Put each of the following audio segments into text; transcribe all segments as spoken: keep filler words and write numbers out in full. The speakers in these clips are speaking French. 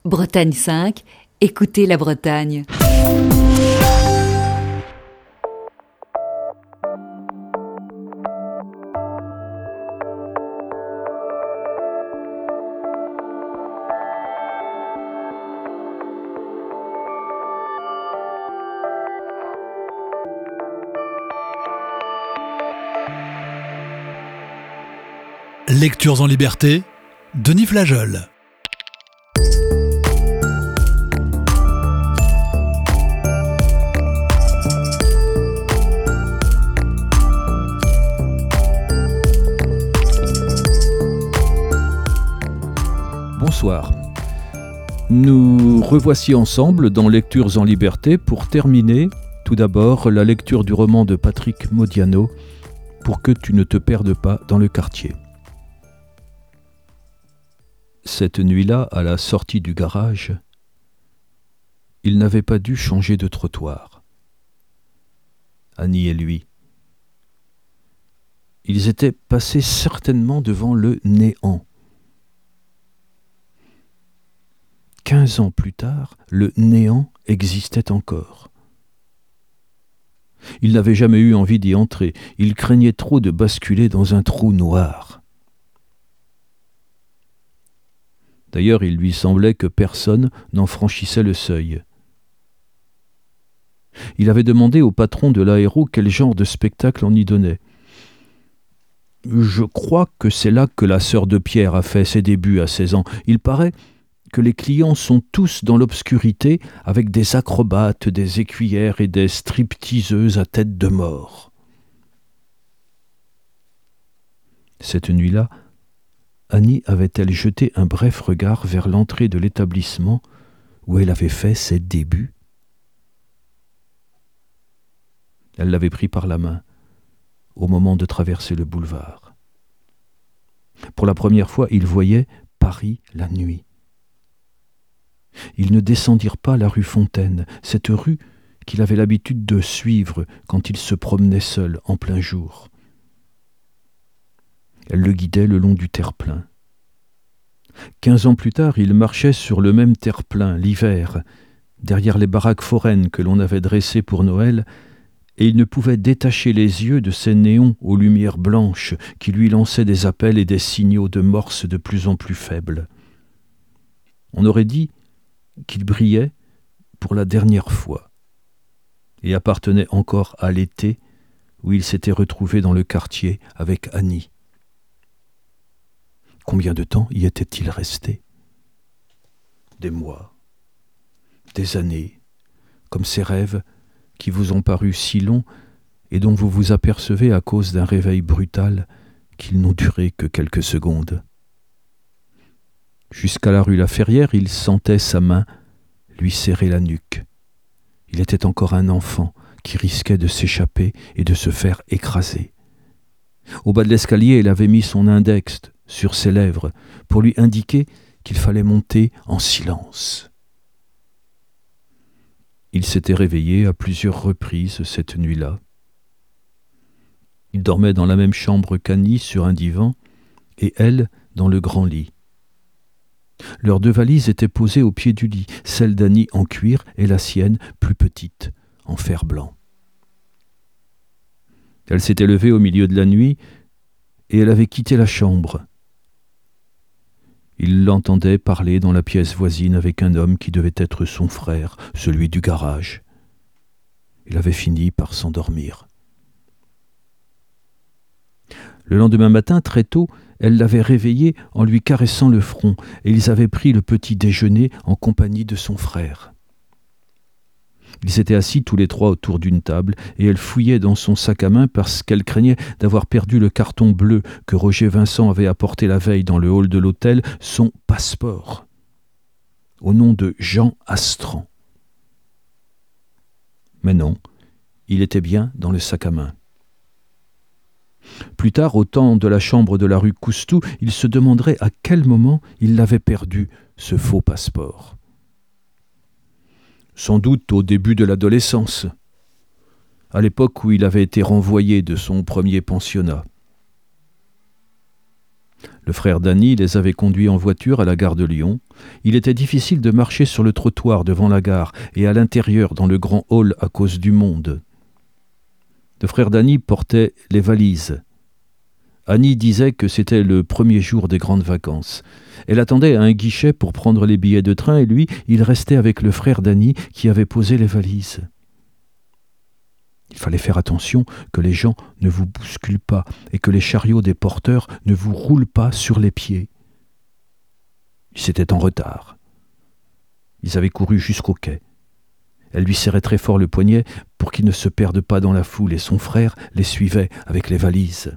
Bretagne cinq, écoutez la Bretagne. Lectures en liberté, Denis Flageol. Bonsoir. Nous revoici ensemble dans Lectures en liberté pour terminer, tout d'abord, la lecture du roman de Patrick Modiano, Pour que tu ne te perdes pas dans le quartier. Cette nuit-là, à la sortie du garage, il n'avait pas dû changer de trottoir. Annie et lui. Ils étaient passés certainement devant le néant. Quinze ans plus tard, le néant existait encore. Il n'avait jamais eu envie d'y entrer. Il craignait trop de basculer dans un trou noir. D'ailleurs, il lui semblait que personne n'en franchissait le seuil. Il avait demandé au patron de l'aéro quel genre de spectacle on y donnait. « Je crois que c'est là que la sœur de Pierre a fait ses débuts à seize ans. Il paraît que les clients sont tous dans l'obscurité avec des acrobates, des écuyères et des stripteaseuses à tête de mort. » Cette nuit-là, Annie avait-elle jeté un bref regard vers l'entrée de l'établissement où elle avait fait ses débuts? Elle l'avait pris par la main au moment de traverser le boulevard. Pour la première fois, ils voyaient Paris la nuit. Ils ne descendirent pas la rue Fontaine, cette rue qu'il avait l'habitude de suivre quand il se promenait seul en plein jour. Elle le guidait le long du terre-plein. Quinze ans plus tard, il marchait sur le même terre-plein, l'hiver, derrière les baraques foraines que l'on avait dressées pour Noël, et il ne pouvait détacher les yeux de ces néons aux lumières blanches qui lui lançaient des appels et des signaux de morse de plus en plus faibles. On aurait dit qu'il brillait pour la dernière fois et appartenait encore à l'été où il s'était retrouvé dans le quartier avec Annie. Combien de temps y était-il resté? Des mois, des années, comme ces rêves qui vous ont paru si longs et dont vous vous apercevez à cause d'un réveil brutal qu'ils n'ont duré que quelques secondes. Jusqu'à la rue La Ferrière, il sentait sa main lui serrer la nuque. Il était encore un enfant qui risquait de s'échapper et de se faire écraser. Au bas de l'escalier, il avait mis son index sur ses lèvres pour lui indiquer qu'il fallait monter en silence. Il s'était réveillé à plusieurs reprises cette nuit-là. Il dormait dans la même chambre qu'Annie sur un divan et elle dans le grand lit. Leurs deux valises étaient posées au pied du lit, celle d'Annie en cuir et la sienne plus petite, en fer blanc. Elle s'était levée au milieu de la nuit et elle avait quitté la chambre. Il l'entendait parler dans la pièce voisine avec un homme qui devait être son frère, celui du garage. Il avait fini par s'endormir. Le lendemain matin, très tôt, elle l'avait réveillé en lui caressant le front, et ils avaient pris le petit déjeuner en compagnie de son frère. Ils s'étaient assis tous les trois autour d'une table, et elle fouillait dans son sac à main parce qu'elle craignait d'avoir perdu le carton bleu que Roger Vincent avait apporté la veille dans le hall de l'hôtel, son passeport, au nom de Jean Astran. Mais non, il était bien dans le sac à main. Plus tard, au temps de la chambre de la rue Coustou, il se demanderait à quel moment il l'avait perdu, ce faux passeport. Sans doute au début de l'adolescence, à l'époque où il avait été renvoyé de son premier pensionnat. Le frère d'Annie les avait conduits en voiture à la gare de Lyon. Il était difficile de marcher sur le trottoir devant la gare et à l'intérieur dans le grand hall à cause du monde. Le frère d'Annie portait les valises. Annie disait que c'était le premier jour des grandes vacances. Elle attendait à un guichet pour prendre les billets de train et lui, il restait avec le frère d'Annie qui avait posé les valises. Il fallait faire attention que les gens ne vous bousculent pas et que les chariots des porteurs ne vous roulent pas sur les pieds. Ils étaient en retard. Ils avaient couru jusqu'au quai. Elle lui serrait très fort le poignet pour qu'ils ne se perdent pas dans la foule et son frère les suivait avec les valises.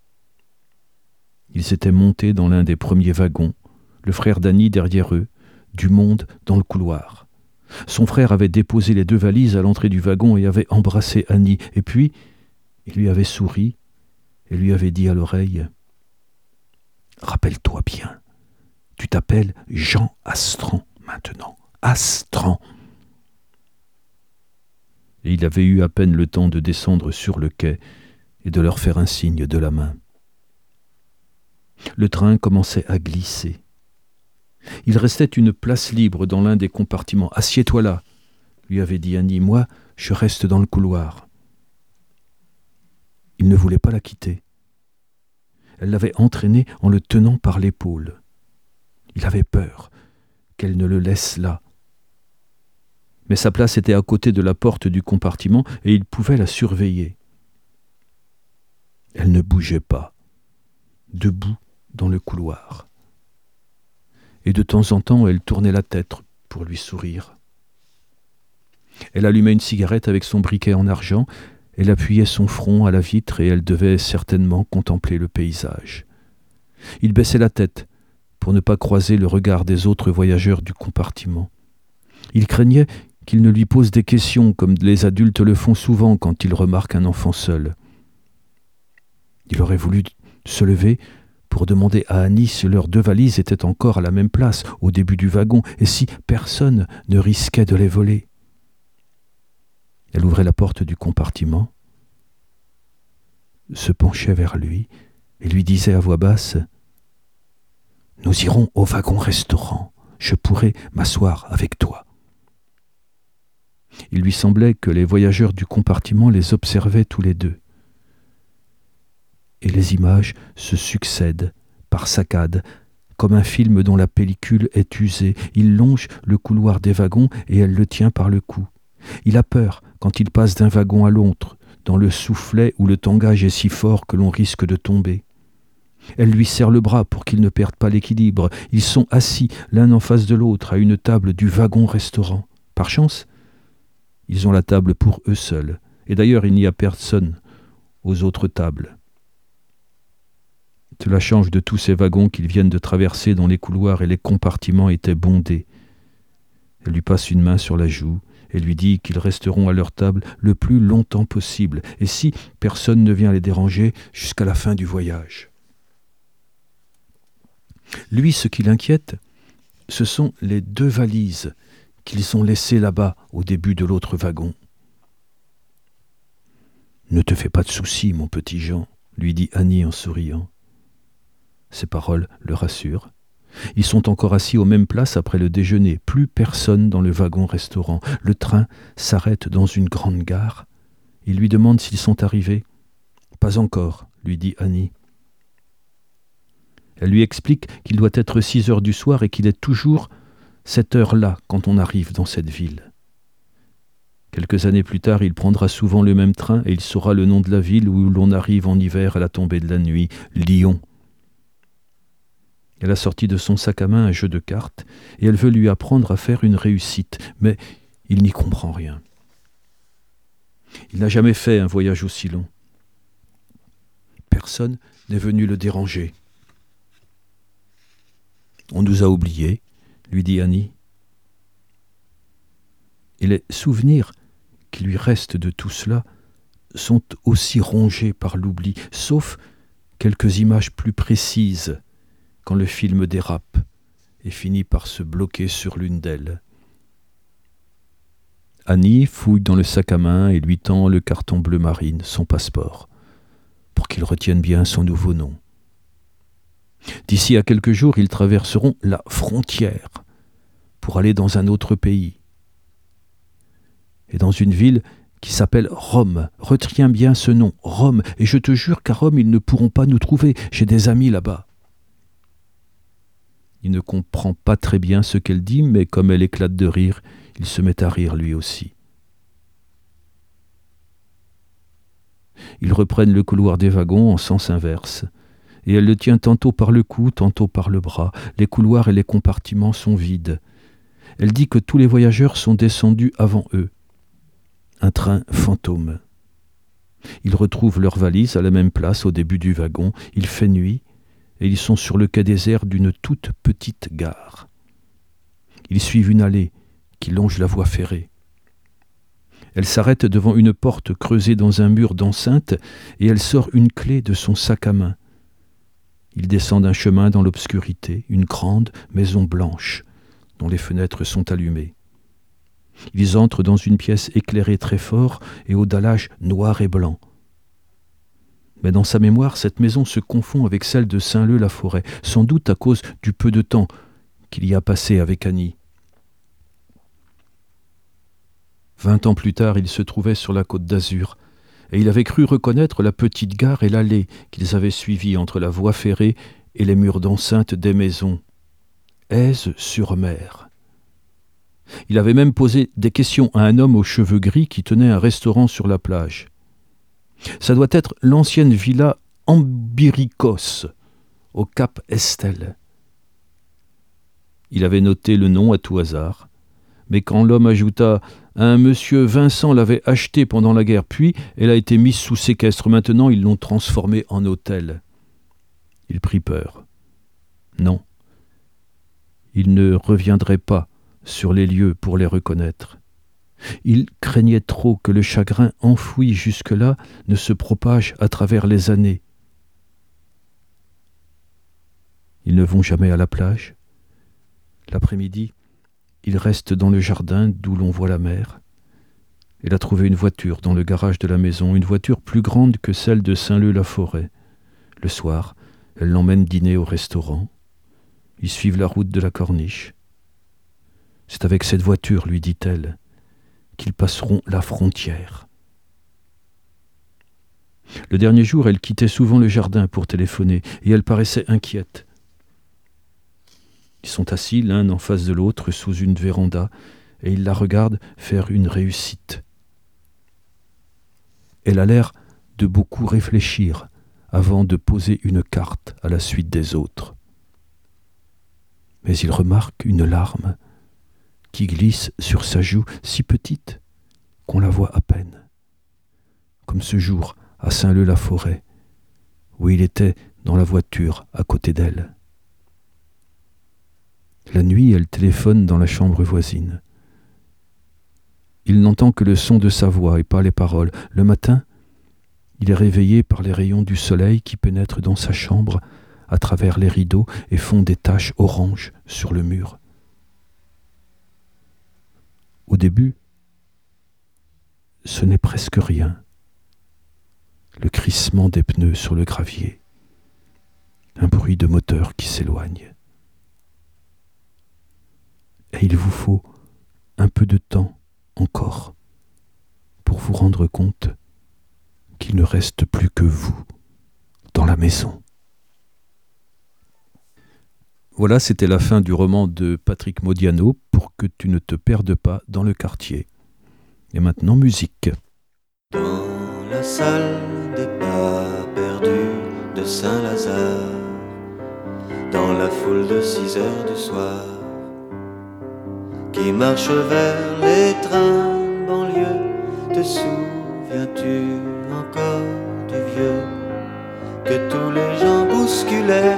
Ils étaient montés dans l'un des premiers wagons, le frère d'Annie derrière eux, du monde dans le couloir. Son frère avait déposé les deux valises à l'entrée du wagon et avait embrassé Annie. Et puis, il lui avait souri et lui avait dit à l'oreille « Rappelle-toi bien, tu t'appelles Jean Astran maintenant. Astran !» Et il avait eu à peine le temps de descendre sur le quai et de leur faire un signe de la main. Le train commençait à glisser. Il restait une place libre dans l'un des compartiments. « Assieds-toi là !» lui avait dit Annie. « Moi, je reste dans le couloir. » Il ne voulait pas la quitter. Elle l'avait entraîné en le tenant par l'épaule. Il avait peur qu'elle ne le laisse là. Mais sa place était à côté de la porte du compartiment et il pouvait la surveiller. Elle ne bougeait pas, debout dans le couloir. Et de temps en temps, elle tournait la tête pour lui sourire. Elle allumait une cigarette avec son briquet en argent, elle appuyait son front à la vitre et elle devait certainement contempler le paysage. Il baissait la tête pour ne pas croiser le regard des autres voyageurs du compartiment. Il craignait qu'il ne lui pose des questions comme les adultes le font souvent quand ils remarquent un enfant seul. Il aurait voulu se lever pour demander à Annie si leurs deux valises étaient encore à la même place au début du wagon et si personne ne risquait de les voler. Elle ouvrait la porte du compartiment, se penchait vers lui et lui disait à voix basse « Nous irons au wagon-restaurant, je pourrai m'asseoir avec toi. » Il lui semblait que les voyageurs du compartiment les observaient tous les deux. Et les images se succèdent par saccades, comme un film dont la pellicule est usée. Il longe le couloir des wagons et elle le tient par le cou. Il a peur quand il passe d'un wagon à l'autre, dans le soufflet où le tangage est si fort que l'on risque de tomber. Elle lui serre le bras pour qu'il ne perde pas l'équilibre. Ils sont assis l'un en face de l'autre à une table du wagon-restaurant. Par chance, ils ont la table pour eux seuls. Et d'ailleurs, il n'y a personne aux autres tables. Cela change de tous ces wagons qu'ils viennent de traverser dont les couloirs et les compartiments étaient bondés. Elle lui passe une main sur la joue et lui dit qu'ils resteront à leur table le plus longtemps possible, et si personne ne vient les déranger, jusqu'à la fin du voyage. Lui, ce qui l'inquiète, ce sont les deux valises qu'ils ont laissées là-bas au début de l'autre wagon. « Ne te fais pas de soucis, mon petit Jean, » lui dit Annie en souriant. Ces paroles le rassurent. Ils sont encore assis aux mêmes places après le déjeuner. Plus personne dans le wagon-restaurant. Le train s'arrête dans une grande gare. Il lui demande s'ils sont arrivés. « Pas encore, » lui dit Annie. Elle lui explique qu'il doit être six heures du soir et qu'il est toujours cette heure-là quand on arrive dans cette ville. Quelques années plus tard, il prendra souvent le même train et il saura le nom de la ville où l'on arrive en hiver à la tombée de la nuit, Lyon. Elle a sorti de son sac à main un jeu de cartes et elle veut lui apprendre à faire une réussite, mais il n'y comprend rien. Il n'a jamais fait un voyage aussi long. Personne n'est venu le déranger. « On nous a oubliés », lui dit Annie. Et les souvenirs qui lui restent de tout cela sont aussi rongés par l'oubli, sauf quelques images plus précises quand le film dérape et finit par se bloquer sur l'une d'elles. Annie fouille dans le sac à main et lui tend le carton bleu marine, son passeport, pour qu'il retienne bien son nouveau nom. D'ici à quelques jours, ils traverseront la frontière pour aller dans un autre pays. Et dans une ville qui s'appelle Rome. Retiens bien ce nom, Rome. Et je te jure qu'à Rome, ils ne pourront pas nous trouver. J'ai des amis là-bas. Il ne comprend pas très bien ce qu'elle dit, mais comme elle éclate de rire, il se met à rire lui aussi. Ils reprennent le couloir des wagons en sens inverse, et elle le tient tantôt par le cou, tantôt par le bras. Les couloirs et les compartiments sont vides. Elle dit que tous les voyageurs sont descendus avant eux. Un train fantôme. Ils retrouvent leurs valises à la même place au début du wagon. Il fait nuit, et ils sont sur le quai désert d'une toute petite gare. Ils suivent une allée qui longe la voie ferrée. Elle s'arrête devant une porte creusée dans un mur d'enceinte et elle sort une clé de son sac à main. Ils descendent un chemin dans l'obscurité, une grande maison blanche dont les fenêtres sont allumées. Ils entrent dans une pièce éclairée très fort et au dallage noir et blanc. Mais dans sa mémoire, cette maison se confond avec celle de Saint-Leu-la-Forêt, sans doute à cause du peu de temps qu'il y a passé avec Annie. Vingt ans plus tard, il se trouvait sur la côte d'Azur, et il avait cru reconnaître la petite gare et l'allée qu'ils avaient suivie entre la voie ferrée et les murs d'enceinte des maisons. Aise-sur-Mer. Il avait même posé des questions à un homme aux cheveux gris qui tenait un restaurant sur la plage. Ça doit être l'ancienne villa Ambiricos, au Cap Estelle. Il avait noté le nom à tout hasard, mais quand l'homme ajouta « Un monsieur Vincent l'avait achetée pendant la guerre, puis elle a été mise sous séquestre. Maintenant, ils l'ont transformée en hôtel. » Il prit peur. Non, il ne reviendrait pas sur les lieux pour les reconnaître. Il craignait trop que le chagrin enfoui jusque-là ne se propage à travers les années. Ils ne vont jamais à la plage. L'après-midi, il reste dans le jardin d'où l'on voit la mer. Elle a trouvé une voiture dans le garage de la maison, une voiture plus grande que celle de Saint-Leu-la-Forêt. Le soir, elle l'emmène dîner au restaurant. Ils suivent la route de la Corniche. C'est avec cette voiture, lui dit-elle, qu'ils passeront la frontière. Le dernier jour, elle quittait souvent le jardin pour téléphoner, et elle paraissait inquiète. Ils sont assis l'un en face de l'autre sous une véranda, et il la regarde faire une réussite. Elle a l'air de beaucoup réfléchir avant de poser une carte à la suite des autres. Mais il remarque une larme qui glisse sur sa joue si petite qu'on la voit à peine, comme ce jour à Saint-Leu-la-Forêt, où il était dans la voiture à côté d'elle. La nuit, elle téléphone dans la chambre voisine. Il n'entend que le son de sa voix et pas les paroles. Le matin, il est réveillé par les rayons du soleil qui pénètrent dans sa chambre à travers les rideaux et font des taches oranges sur le mur. Au début, ce n'est presque rien. Le crissement des pneus sur le gravier, un bruit de moteur qui s'éloigne. Et il vous faut un peu de temps encore pour vous rendre compte qu'il ne reste plus que vous dans la maison. Voilà, c'était la fin du roman de Patrick Modiano, Pour que tu ne te perdes pas dans le quartier. Et maintenant, musique. Dans la salle des pas perdus de Saint-Lazare, dans la foule de six heures du soir, qui marche vers les trains banlieue, te souviens-tu encore du vieux que tous les gens bousculaient?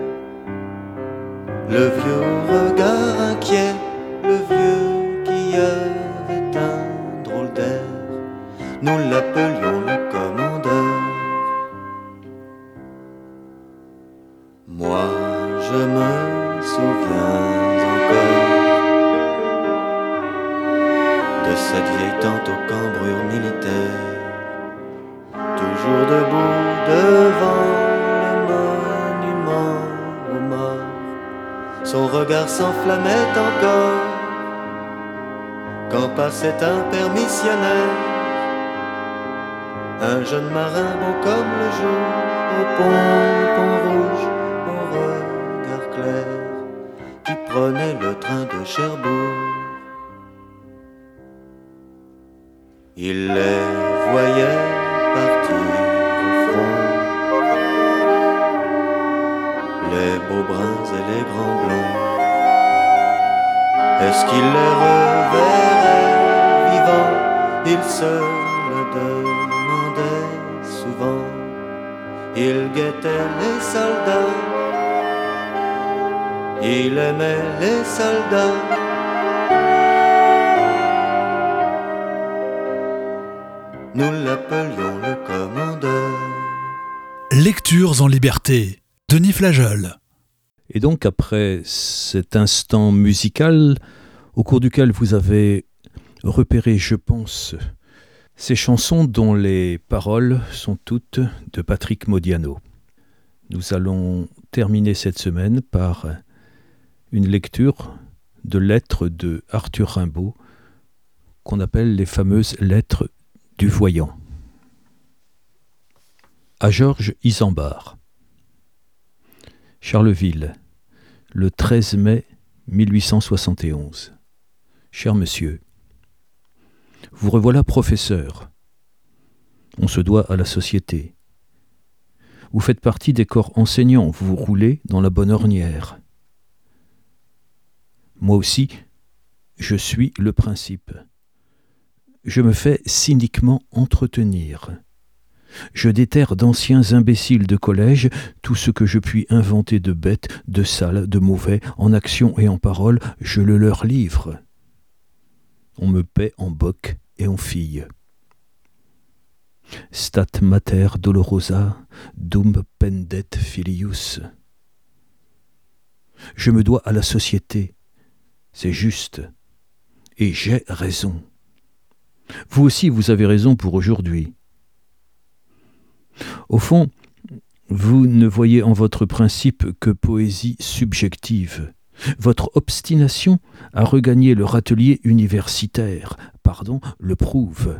Le vieux regard inquiet, le vieux qui avait un drôle d'air, nous l'appelions le commandeur. Moi je me souviens encore de cette vieille tente aux cambrures militaires, toujours debout devant le monument son regard s'enflammait encore quand passait un permissionnaire, un jeune marin beau comme le jour, au pompon rouge, au regard clair, qui prenait le train de Cherbourg. Il les voyait partir au front, les beaux bruns et les grands blonds. Est-ce qu'il les reverrait vivants? Il se le demandait souvent. Il guettait les soldats, il aimait les soldats. Nous l'appelions le commandeur. Lectures en liberté, Denis Flageol. Et donc, après cet instant musical, au cours duquel vous avez repéré, je pense, ces chansons dont les paroles sont toutes de Patrick Modiano. Nous allons terminer cette semaine par une lecture de lettres de Arthur Rimbaud, qu'on appelle les fameuses lettres du voyant. À Georges Isambard. Charleville, le treize mai mille huit cent soixante et onze. Cher monsieur, vous revoilà professeur. On se doit à la société. Vous faites partie des corps enseignants, vous roulez dans la bonne ornière. Moi aussi, je suis le principe. Je me fais cyniquement entretenir. Je déterre d'anciens imbéciles de collège tout ce que je puis inventer de bête, de sale, de mauvais, en action et en parole, je le leur livre. On me paie en boc et en fille. Stat mater dolorosa, dum pendet filius. Je me dois à la société, c'est juste, et j'ai raison. Vous aussi, vous avez raison pour aujourd'hui. Au fond, vous ne voyez en votre principe que poésie subjective. Votre obstination à regagner le râtelier universitaire, pardon, le prouve.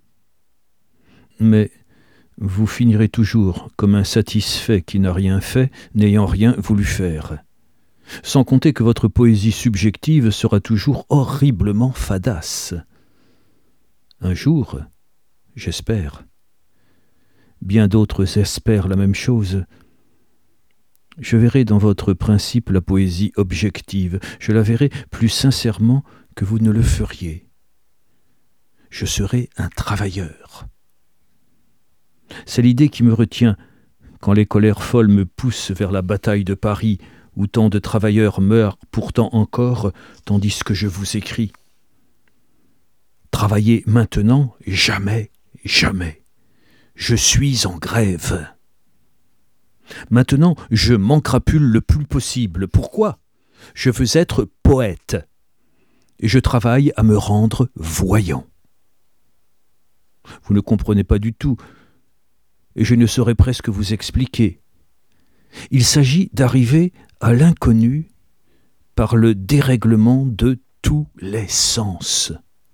Mais vous finirez toujours comme un satisfait qui n'a rien fait, n'ayant rien voulu faire. Sans compter que votre poésie subjective sera toujours horriblement fadasse. Un jour, j'espère, bien d'autres espèrent la même chose, je verrai dans votre principe la poésie objective, je la verrai plus sincèrement que vous ne le feriez. Je serai un travailleur. C'est l'idée qui me retient quand les colères folles me poussent vers la bataille de Paris, où tant de travailleurs meurent pourtant encore, tandis que je vous écris. Travailler maintenant, jamais, jamais. Je suis en grève. Maintenant, je m'encrapule le plus possible. Pourquoi ? Je veux être poète. Et je travaille à me rendre voyant. Vous ne comprenez pas du tout, et je ne saurais presque vous expliquer. Il s'agit d'arriver à l'inconnu par le dérèglement de tous les sens.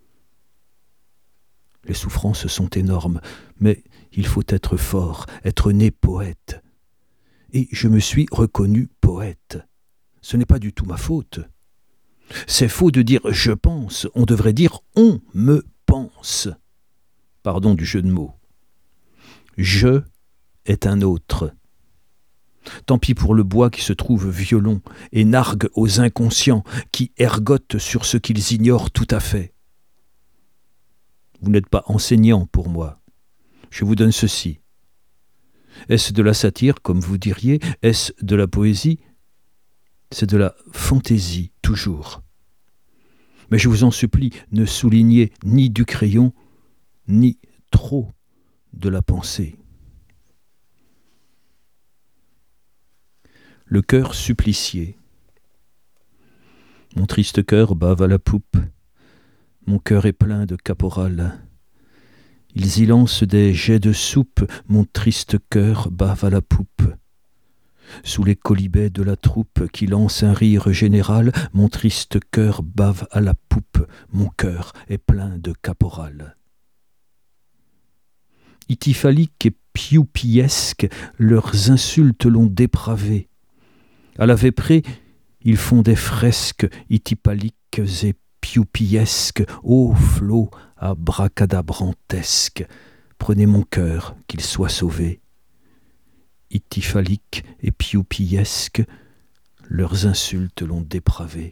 Les souffrances sont énormes, mais il faut être fort, être né poète. Et je me suis reconnu poète. Ce n'est pas du tout ma faute. C'est faux de dire « je pense », on devrait dire « on me pense ». Pardon du jeu de mots. « Je » est un autre. Tant pis pour le bois qui se trouve violon et nargue aux inconscients qui ergotent sur ce qu'ils ignorent tout à fait. Vous n'êtes pas enseignant pour moi. Je vous donne ceci. Est-ce de la satire, comme vous diriez? Est-ce de la poésie? C'est de la fantaisie, toujours. Mais je vous en supplie, ne soulignez ni du crayon, ni trop de la pensée. Le cœur supplicié. Mon triste cœur bave à la poupe. Mon cœur est plein de caporal. Ils y lancent des jets de soupe, mon triste cœur bave à la poupe. Sous les quolibets de la troupe qui lance un rire général, mon triste cœur bave à la poupe, mon cœur est plein de caporal. Ityphaliques et pioupiesques, leurs insultes l'ont dépravé. À la Véprée, ils font des fresques ityphaliques et pioupiesques, ô flots abracadabrantesques, prenez mon cœur, qu'il soit sauvé. Ityphaliques et pioupiesques, leurs insultes l'ont dépravé.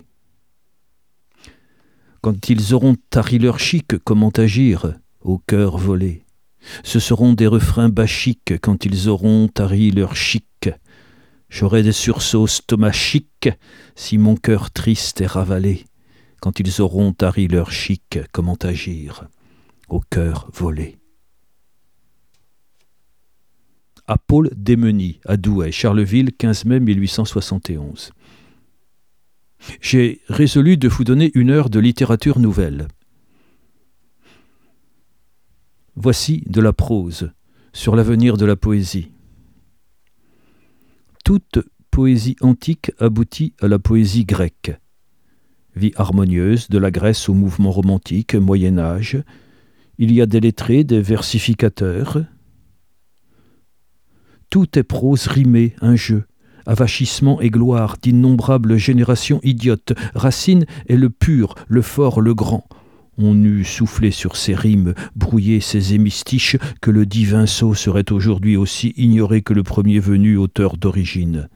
Quand ils auront tari leur chic, comment agir, au cœur volé? Ce seront des refrains bachiques quand ils auront tari leur chic. J'aurai des sursauts stomachiques si mon cœur triste est ravalé. Quand ils auront tari leur chic, comment agir, au cœur volé. À Paul Démeny, à Douai, Charleville, quinze mai mille huit cent soixante et onze. J'ai résolu de vous donner une heure de littérature nouvelle. Voici de la prose sur l'avenir de la poésie. Toute poésie antique aboutit à la poésie grecque. Vie harmonieuse de la Grèce au mouvement romantique, Moyen-Âge. Il y a des lettrés, des versificateurs. Tout est prose rimée, un jeu, avachissement et gloire d'innombrables générations idiotes. Racine est le pur, le fort, le grand. On eût soufflé sur ces rimes, brouillé ces hémistiches, que le divin sot serait aujourd'hui aussi ignoré que le premier venu auteur d'origine.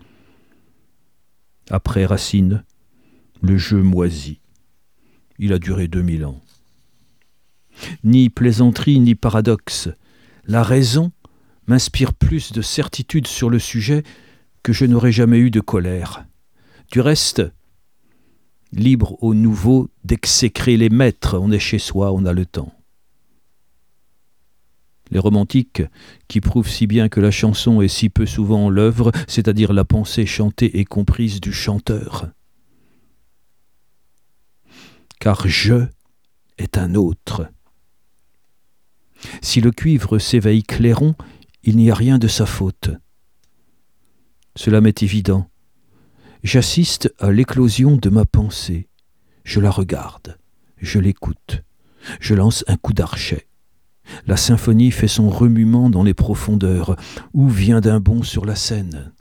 Après Racine, le jeu moisit. Il a duré deux mille ans. Ni plaisanterie, ni paradoxe. La raison m'inspire plus de certitude sur le sujet que je n'aurais jamais eu de colère. Du reste, libre au nouveau d'exécrer les maîtres, on est chez soi, on a le temps. Les romantiques, qui prouvent si bien que la chanson est si peu souvent l'œuvre, c'est-à-dire la pensée chantée et comprise du chanteur. Car je est un autre. Si le cuivre s'éveille clairon, il n'y a rien de sa faute. Cela m'est évident. J'assiste à l'éclosion de ma pensée. Je la regarde, je l'écoute, je lance un coup d'archet. La symphonie fait son remuement dans les profondeurs, ou vient d'un bond sur la scène.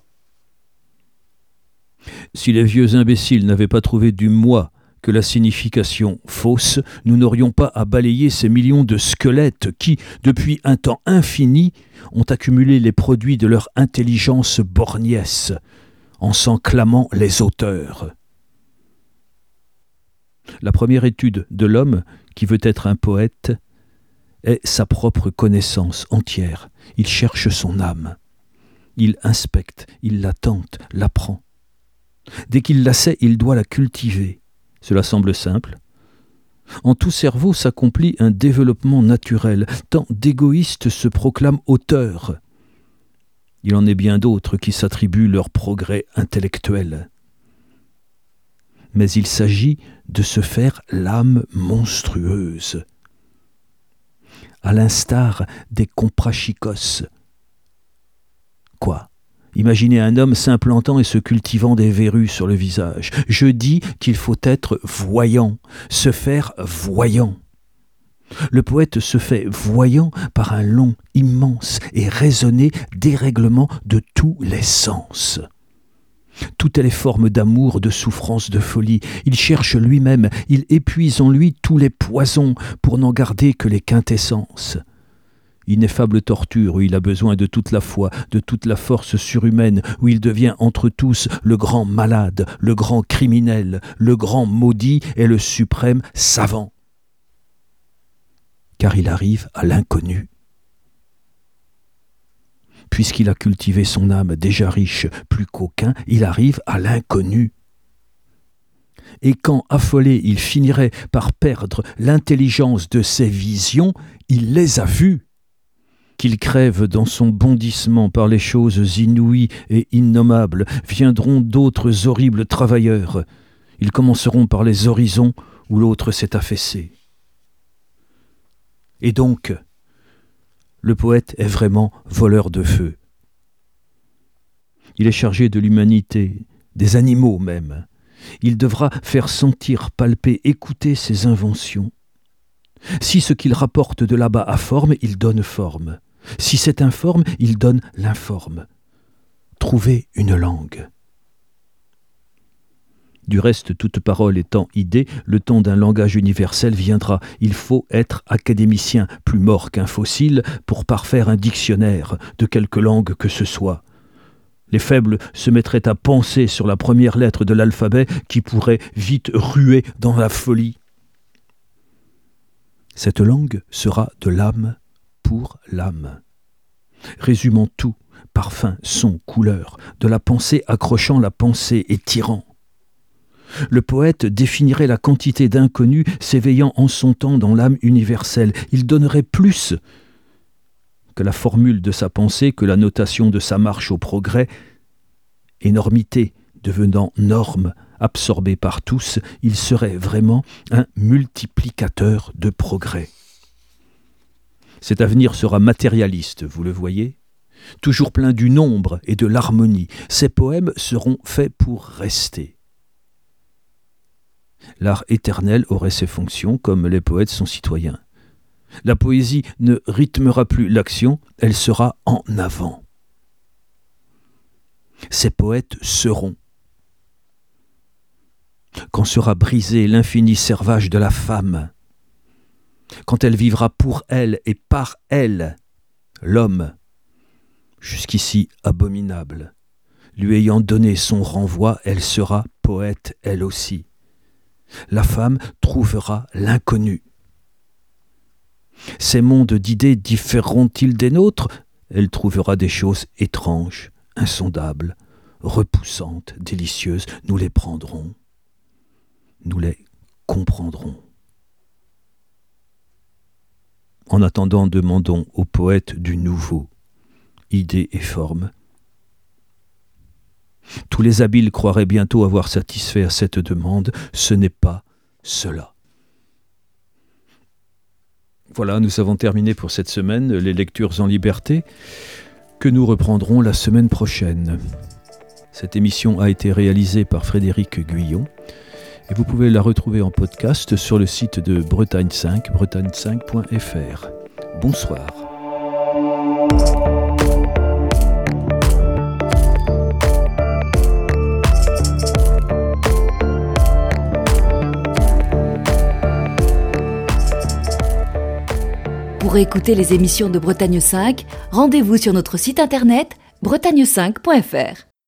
Si les vieux imbéciles n'avaient pas trouvé du moi que la signification fausse, nous n'aurions pas à balayer ces millions de squelettes qui, depuis un temps infini, ont accumulé les produits de leur intelligence borgnesse, en s'en clamant les auteurs. La première étude de l'homme, qui veut être un poète, est sa propre connaissance entière. Il cherche son âme. Il inspecte, il la tente, l'apprend. Dès qu'il la sait, il doit la cultiver. Cela semble simple. En tout cerveau s'accomplit un développement naturel, tant d'égoïstes se proclament auteurs. Il en est bien d'autres qui s'attribuent leur progrès intellectuel. Mais il s'agit de se faire l'âme monstrueuse, à l'instar des comprachicos. Quoi ? Imaginez un homme s'implantant et se cultivant des verrues sur le visage. Je dis qu'il faut être voyant, se faire voyant. Le poète se fait voyant par un long, immense et raisonné dérèglement de tous les sens. Toutes les formes d'amour, de souffrance, de folie. Il cherche lui-même, il épuise en lui tous les poisons pour n'en garder que les quintessences. Ineffable torture où il a besoin de toute la foi, de toute la force surhumaine, où il devient entre tous le grand malade, le grand criminel, le grand maudit et le suprême savant. Car il arrive à l'inconnu. Puisqu'il a cultivé son âme déjà riche, plus qu'aucun, il arrive à l'inconnu. Et quand, affolé, il finirait par perdre l'intelligence de ses visions, il les a vues. Qu'il crève dans son bondissement par les choses inouïes et innommables, viendront d'autres horribles travailleurs. Ils commenceront par les horizons où l'autre s'est affaissé. Et donc, le poète est vraiment voleur de feu. Il est chargé de l'humanité, des animaux même. Il devra faire sentir, palper, écouter ses inventions. Si ce qu'il rapporte de là-bas a forme, il donne forme. Si c'est informe, il donne l'informe. Trouver une langue. Du reste, toute parole étant idée, le temps d'un langage universel viendra. Il faut être académicien, plus mort qu'un fossile, pour parfaire un dictionnaire de quelque langue que ce soit. Les faibles se mettraient à penser sur la première lettre de l'alphabet qui pourrait vite ruer dans la folie. Cette langue sera de l'âme pour l'âme, résumant tout, parfum, son, couleur, de la pensée accrochant la pensée et tirant. Le poète définirait la quantité d'inconnus s'éveillant en son temps dans l'âme universelle. Il donnerait plus que la formule de sa pensée, que la notation de sa marche au progrès. Énormité devenant norme, absorbée par tous, il serait vraiment un multiplicateur de progrès. Cet avenir sera matérialiste, vous le voyez, toujours plein du nombre et de l'harmonie. Ces poèmes seront faits pour rester. L'art éternel aurait ses fonctions, comme les poètes sont citoyens. La poésie ne rythmera plus l'action, elle sera en avant. Ces poètes seront. Quand sera brisé l'infini servage de la femme, quand elle vivra pour elle et par elle, l'homme, jusqu'ici abominable, lui ayant donné son renvoi, elle sera poète elle aussi. La femme trouvera l'inconnu. Ces mondes d'idées différeront-ils des nôtres ? Elle trouvera des choses étranges, insondables, repoussantes, délicieuses. Nous les prendrons, nous les comprendrons. En attendant, demandons au poète du nouveau, idées et formes. Tous les habiles croiraient bientôt avoir satisfait à cette demande. Ce n'est pas cela. Voilà, nous avons terminé pour cette semaine les lectures en liberté, que nous reprendrons la semaine prochaine. Cette émission a été réalisée par Frédéric Guyon et vous pouvez la retrouver en podcast sur le site de Bretagne cinq, bretagne cinq point f r. Bonsoir. Pour écouter les émissions de Bretagne cinq, rendez-vous sur notre site internet bretagne cinq point f r.